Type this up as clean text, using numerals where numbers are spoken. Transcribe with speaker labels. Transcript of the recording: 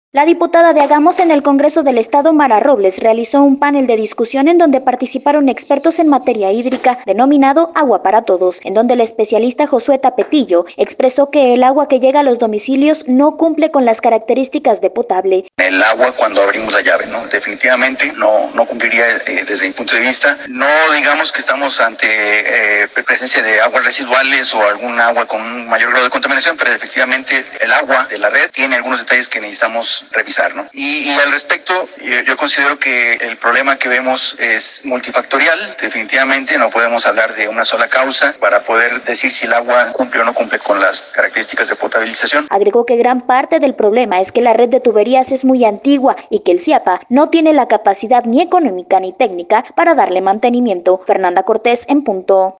Speaker 1: La diputada de Hagamos en el Congreso del Estado, Mara Robles, realizó un panel de discusión en donde participaron expertos en materia hídrica denominado Agua para Todos, en donde el especialista Josué Tapetillo expresó que el agua que llega a los domicilios no cumple con las características de potable.
Speaker 2: El agua cuando abrimos la llave, ¿no? Definitivamente no cumpliría desde mi punto de vista. No digamos que estamos ante presencia de aguas residuales o algún agua con un mayor grado de contaminación, pero efectivamente el agua de la red tiene algunos detalles que necesitamos revisar, ¿no? Y al respecto, yo considero que el problema que vemos es multifactorial. Definitivamente no podemos hablar de una sola causa para poder decir si el agua cumple o no cumple con las características de potabilización.
Speaker 1: Agregó que gran parte del problema es que la red de tuberías es muy antigua y que el CIAPA no tiene la capacidad ni económica ni técnica para darle mantenimiento. Fernanda Cortés, en punto.